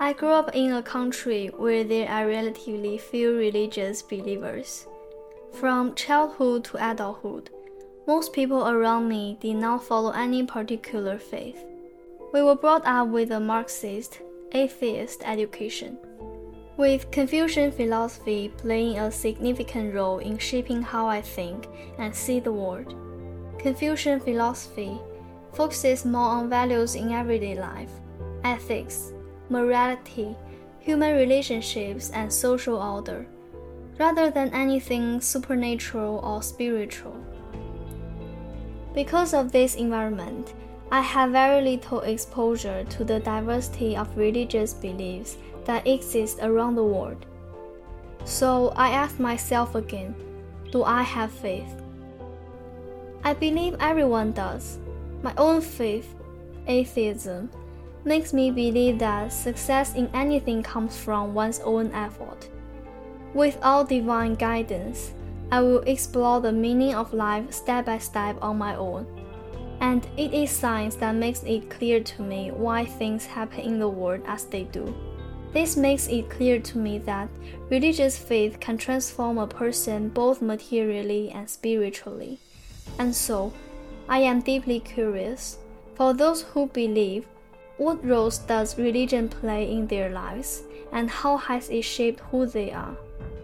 I grew up in a country where there are relatively few religious believers. From childhood to adulthood, most people around me did not follow any particular faith. We were brought up with a Marxist, atheist education, with Confucian philosophy playing a significant role in shaping how I think and see the world. Confucian philosophy focuses more on values in everyday life, ethics, morality, human relationships, and social order, rather than anything supernatural or spiritual. Because of this environment, I have very little exposure to the diversity of religious beliefs that exist around the world. So I ask myself again, do I have faith? I believe everyone does. My own faith, atheism, makes me believe that success in anything comes from one's own effort. Without divine guidance, I will explore the meaning of life step by step on my own. And it is science that makes it clear to me why things happen in the world as they do. This makes it clear to me that religious faith can transform a person both materially and spiritually. And so, I am deeply curious. For those who believe, what roles does religion play in their lives, and how has it shaped who they are?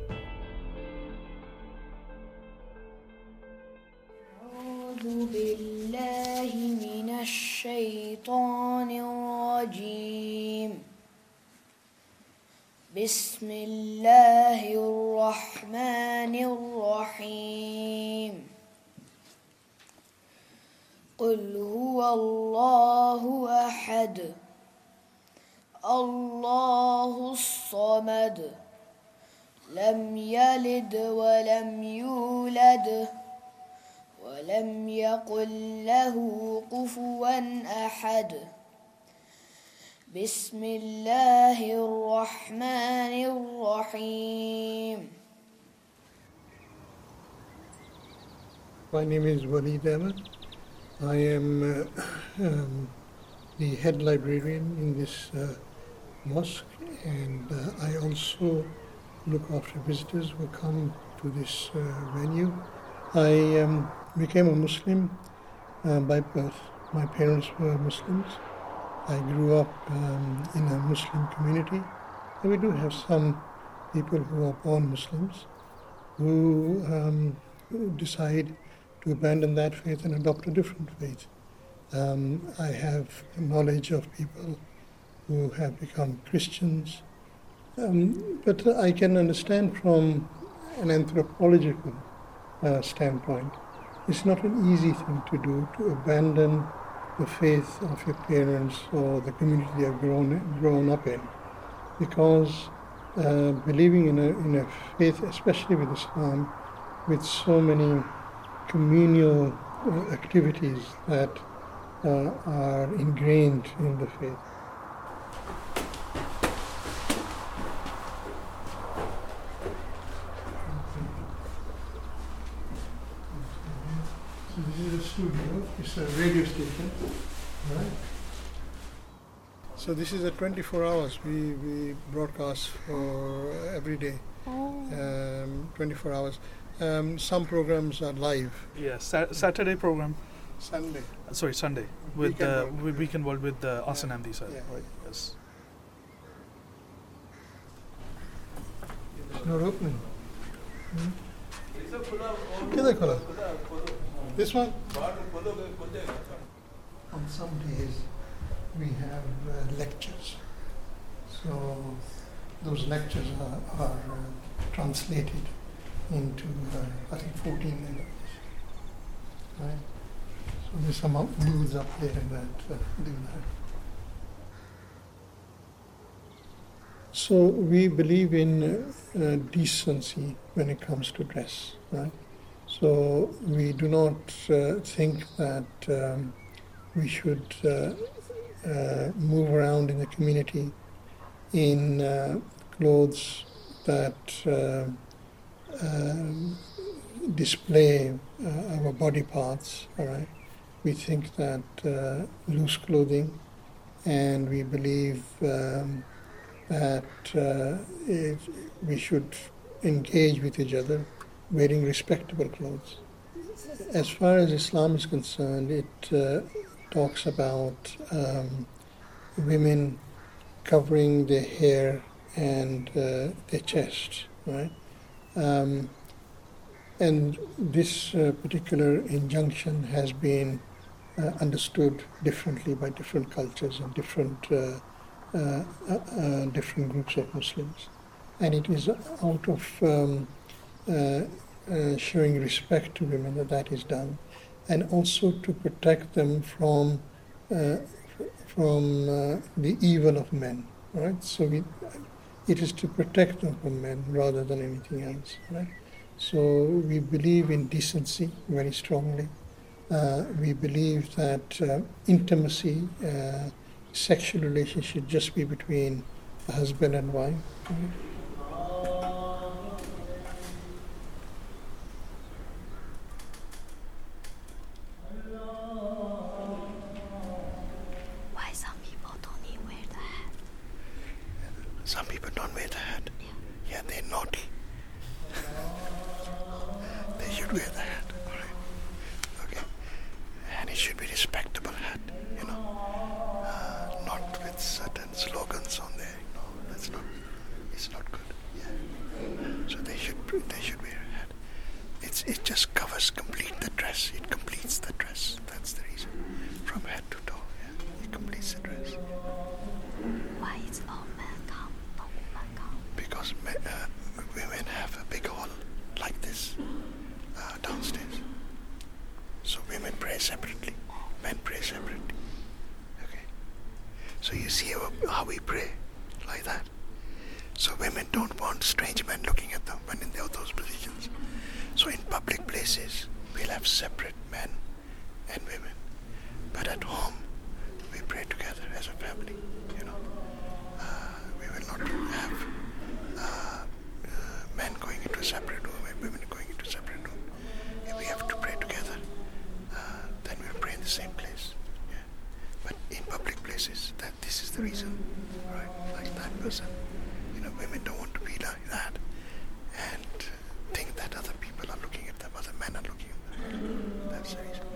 أعوذ بالله من الشيطان الرجيم بسم الله الرحمن الرحيم قل هو الله أحد الله الصمد لم يلد ولم يولد ولم يقل له كفوا أحد بسم الله الرحمن الرحيم. My name is Waleed Ahmed. I am the head librarian in this mosque, and I also look after visitors who come to this venue. I became a Muslim by birth. My parents were Muslims. I grew up in a Muslim community. And we do have some people who are born Muslims who decide to abandon that faith and adopt a different faith. I have knowledge of people who have become Christians, but I can understand from an anthropological standpoint, it's not an easy thing to do, to abandon the faith of your parents or the community you have grown up in, because believing in a faith, especially with Islam, with so many communal activities that are ingrained in the faith. So this is a studio, it's a radio station, right? So this is a 24 hours, we broadcast for every day, 24 hours. Some programs are live. Yes, Saturday program. Sunday. Sorry, Sunday with Weekend World with Asan Amdi sir. Yeah. Right. Yes. It's not opening. किधर खोला? This one? On some days we have lectures. So those lectures are translated into I think 14 languages. Right? So there's some booths up there that do that. So we believe in decency when it comes to dress, right? So we do not think that we should move around in the community in clothes that display our body parts, all right? We think that loose clothing, and we believe that we should engage with each other wearing respectable clothes. As far as Islam is concerned, it talks about women covering their hair and their chest, right? And this particular injunction has been understood differently by different cultures and different groups of Muslims. And it is out of showing respect to women that is done, and also to protect them from the evil of men, right? So it is to protect them from men rather than anything else, right? So we believe in decency very strongly. We believe that intimacy, sexual relationship should just be between a husband and wife. Right? Why some people don't even wear the hat? Some people don't wear the hat. Yeah, they're naughty. They should wear the hat. All right. Okay. And it should be respectable hat, you know. Not with certain slogans on there. No, that's not. It's not good. Yeah. So they should wear a hat. It just covers complete the dress. It completes the dress. That's the reason. From head to toe. Yeah. It completes the dress. Why is all men come, no women come? Because women have a big hall like this downstairs. So women pray separately, men pray separately. Okay. So you see how we pray like that. So women don't want strange men looking at them when in those positions. So in public places, we'll have separate men and women. But at home, we pray together as a family, you know. We will not have men going into a separate room and women going into a separate room. If we have to pray together, then we'll pray in the same place. Yeah. But in public places, this is the reason, right? Like that person. You know, women don't want to be like that and think that other people are looking at them, other men are looking at them. That's the reason.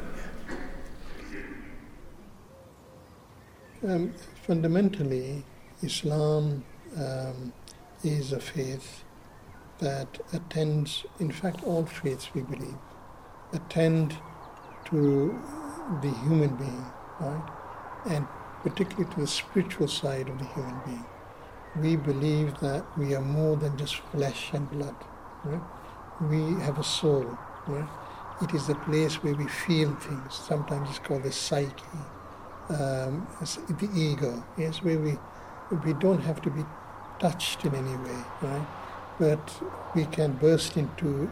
Yeah. Fundamentally, Islam is a faith that attends, in fact all faiths we believe, attend to the human being, right? And particularly to the spiritual side of the human being. We believe that we are more than just flesh and blood, right? We have a soul, right? It is the place where we feel things. Sometimes it's called the psyche, the ego. Yes, where we don't have to be touched in any way, right? But we can burst into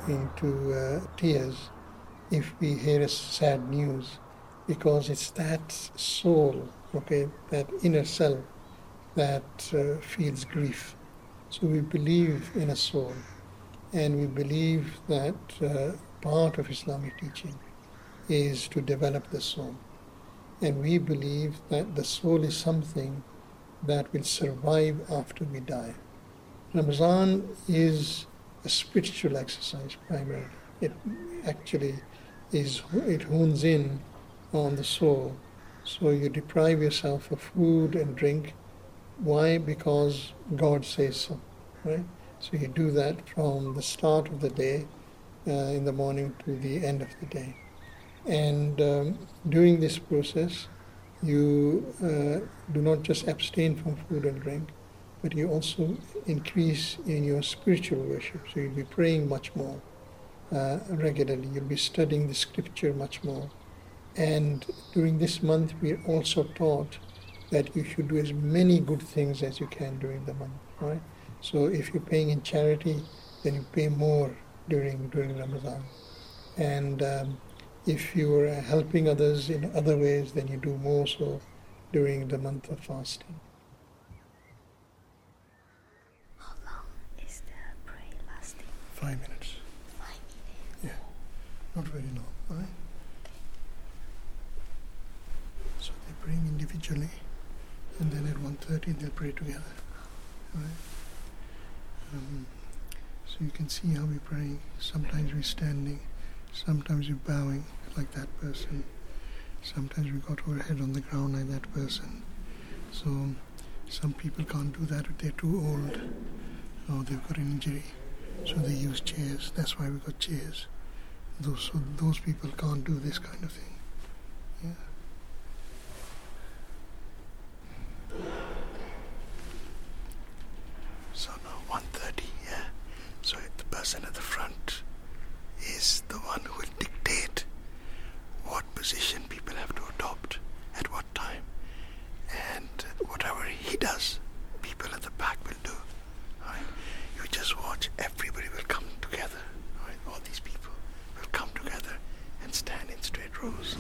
tears if we hear a sad news, because it's that soul, okay, that inner self that feels grief. So we believe in a soul, and we believe that part of Islamic teaching is to develop the soul. And we believe that the soul is something that will survive after we die. Ramadan is a spiritual exercise primarily. It actually it hones in on the soul. So you deprive yourself of food and drink. Why? Because God says so, right? So you do that from the start of the day in the morning to the end of the day. And during this process, you do not just abstain from food and drink, but you also increase in your spiritual worship. So you'll be praying much more regularly. You'll be studying the scripture much more. And during this month, we are also taught that you should do as many good things as you can during the month, right? So if you're paying in charity, then you pay more during Ramadan. And if you are helping others in other ways, then you do more so during the month of fasting. How long is the prayer lasting? 5 minutes. 5 minutes? Yeah, not very long, right? So they pray individually, and then at 1:30 they'll pray together. right? So you can see how we're praying. Sometimes we're standing, sometimes we're bowing like that person. Sometimes we got our head on the ground like that person. So some people can't do that if they're too old or they've got an injury. So they use chairs. That's why we got chairs. Those people can't do this kind of thing. Yeah. So now 1:30, yeah. So the person at the front is the one who will dictate what position people have to adopt at what time. And whatever he does, people at the back will do. Right? You just watch, everybody will come together. Right? All these people will come together and stand in straight rows.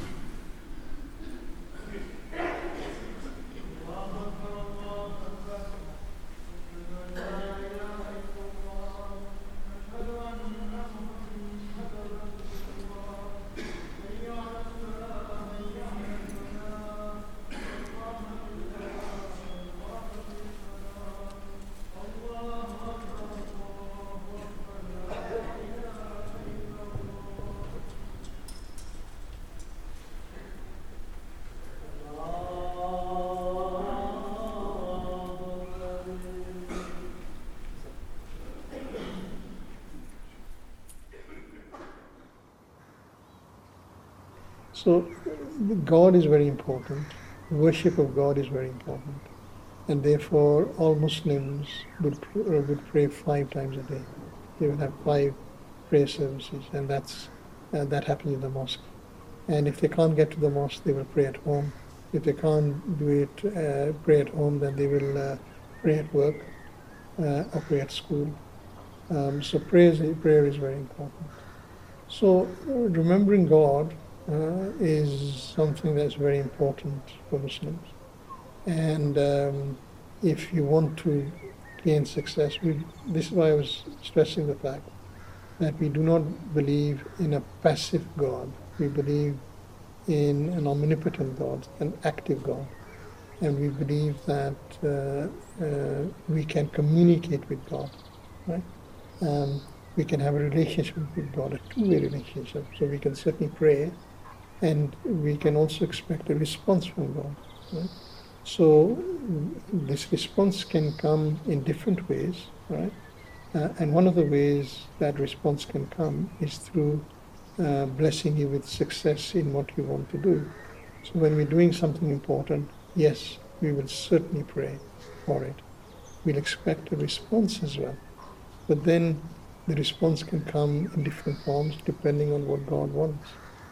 So God is very important. Worship of God is very important. And therefore all Muslims would pray 5 times a day. They will have 5 prayer services, and that happens in the mosque. And if they can't get to the mosque, they will pray at home. If they can't do it, pray at home, then they will pray at work or pray at school. So prayer is very important. So remembering God is something that's very important for Muslims. And if you want to gain success, this is why I was stressing the fact that we do not believe in a passive God. We believe in an omnipotent God, an active God. And we believe that we can communicate with God, right? We can have a relationship with God, a two-way relationship. So we can certainly pray, and we can also expect a response from God, right? So this response can come in different ways, right? And one of the ways that response can come is through blessing you with success in what you want to do. So when we're doing something important, yes, we will certainly pray for it. We'll expect a response as well. But then the response can come in different forms depending on what God wants.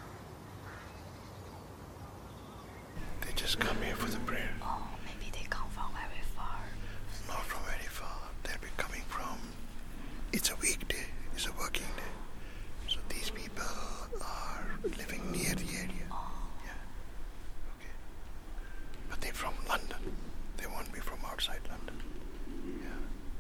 They just come here for the prayer. Oh, maybe they come from very far. Not from very far. They'll be coming from... It's a weekday. It's a working day. So these people are living near the area. Yeah. Okay. But they're from London. They won't be from outside London. Yeah.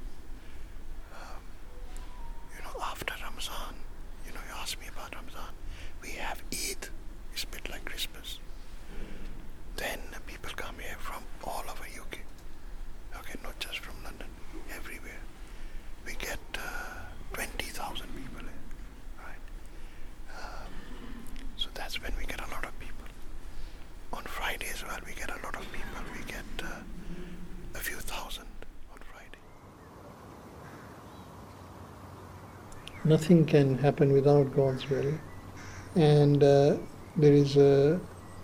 After Ramzan, you asked me about Ramzan. We have Eid. It's a bit like Christmas. Then people come here from all over UK. Okay, not just from London, everywhere. We get 20,000 people here, right? So that's when we get a lot of people. On Friday as well, we get a lot of people. We get a few thousand on Friday. Nothing can happen without God's will, and there is a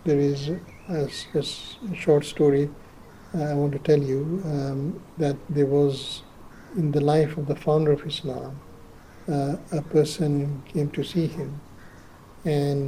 short story I want to tell you that there was in the life of the founder of Islam, a person came to see him, and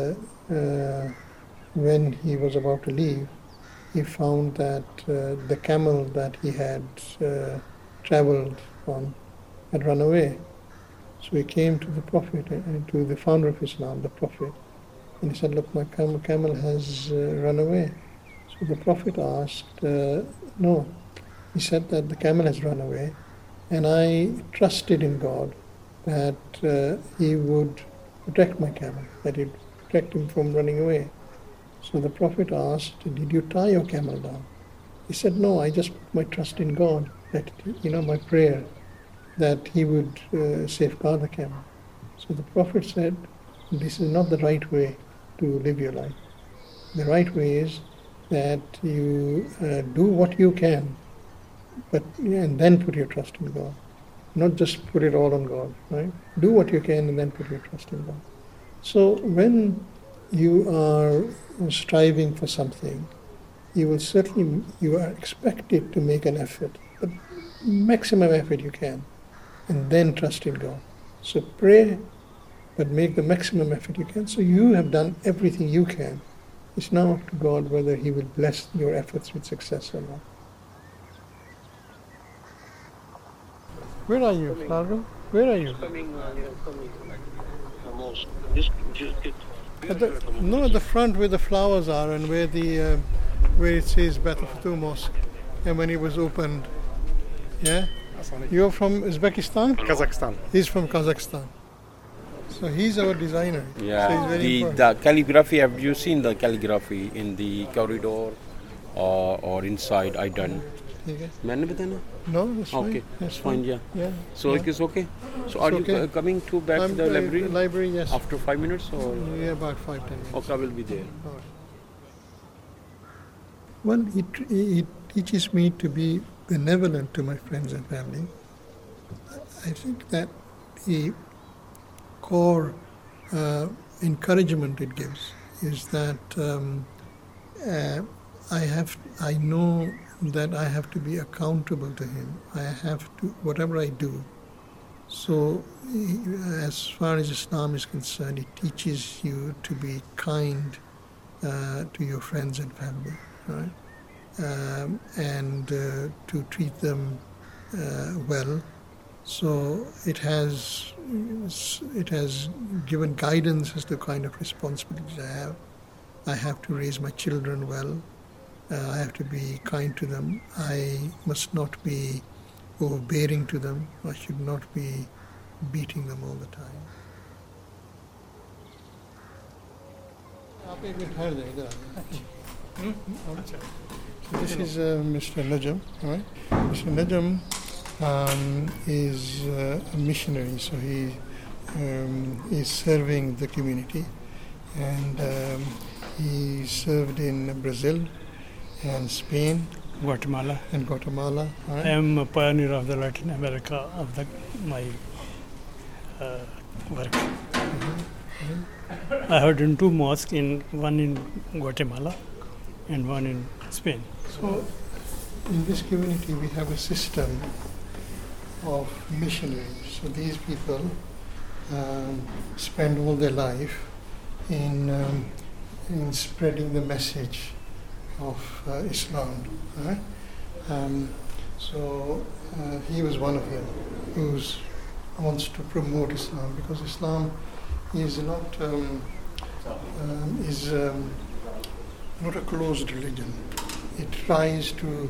when he was about to leave, he found that the camel that he had traveled on had run away. So he came to the Prophet, to the founder of Islam, the Prophet, and he said, look, my camel has run away. So the Prophet asked, no. He said that the camel has run away, and I trusted in God that he would protect my camel, that he would protect him from running away. So the Prophet asked, did you tie your camel down? He said, no, I just put my trust in God, that, my prayer, that He would safeguard the camel. So the Prophet said, this is not the right way to live your life. The right way is that you do what you can, and then put your trust in God. Not just put it all on God, right? Do what you can and then put your trust in God. So when you are striving for something, you are expected to make an effort, but maximum effort you can, and then trust in God. So pray, but make the maximum effort you can. So you have done everything you can. It's now up to God whether He will bless your efforts with success or not. Where are you, Fargo? Where are you? Coming. At the front where the flowers are and where it says Baitul Futuh Mosque, and when it was opened. Yeah? You're from Uzbekistan? Kazakhstan. He's from Kazakhstan. So he's our designer. Yeah. So he's very important. The calligraphy, have you seen the calligraphy in the corridor or inside? I done. Okay. मैंने बताया? No, that's fine. Okay, That's fine, yeah. Yeah. So it is okay. So are It's okay. you coming to back to I'm the library? Library, yes. After 5 minutes or? Yeah, about 5-10 minutes. Okay, I will be there. All right. Well, it teaches me to be benevolent to my friends and family. I think that the core encouragement it gives is that I know that I have to be accountable to Him. I have to, whatever I do. So as far as Islam is concerned, it teaches you to be kind to your friends and family, right? And to treat them well. So it has given guidance as to the kind of responsibilities I have. I have to raise my children well. I have to be kind to them. I must not be overbearing to them. I should not be beating them all the time. So this is Mr. Najam, right? Mr. Najam is a missionary, so he is serving the community, and he served in Brazil and Spain, Guatemala. Right? I am a pioneer of the Latin America of my work. I have done 2 mosques, one in Guatemala and one in Spain. So in this community we have a system of missionaries. So these people spend all their life in spreading the message of Islam. Right? So he was one of them who wants to promote Islam, because Islam is not a closed religion. It tries to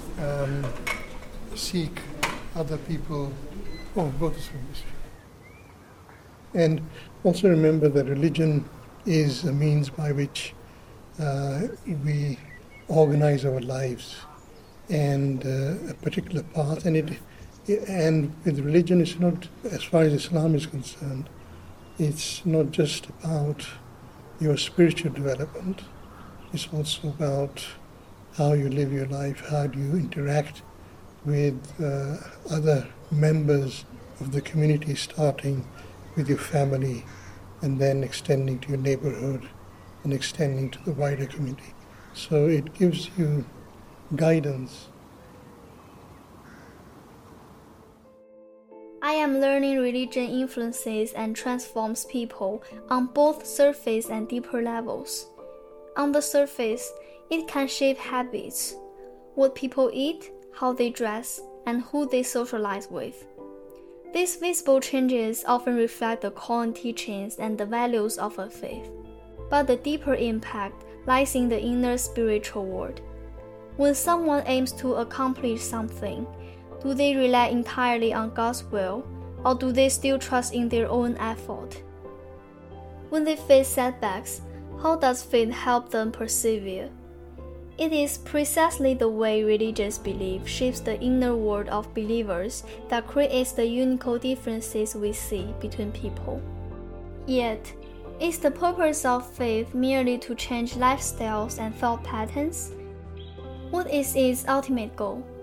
seek other people. Oh, go this way. And also remember that religion is a means by which we organize our lives and a particular path. And with religion, it's not, as far as Islam is concerned, it's not just about your spiritual development. It's also about how you live your life, how do you interact with other members of the community, starting with your family and then extending to your neighborhood and extending to the wider community. So it gives you guidance. I am learning religion influences and transforms people on both surface and deeper levels. On the surface, it can shape habits, what people eat, how they dress, and who they socialize with. These visible changes often reflect the common teachings and the values of a faith. But the deeper impact lies in the inner spiritual world. When someone aims to accomplish something, do they rely entirely on God's will, or do they still trust in their own effort? When they face setbacks, how does faith help them persevere? It is precisely the way religious belief shapes the inner world of believers that creates the unique differences we see between people. Yet, is the purpose of faith merely to change lifestyles and thought patterns? What is its ultimate goal?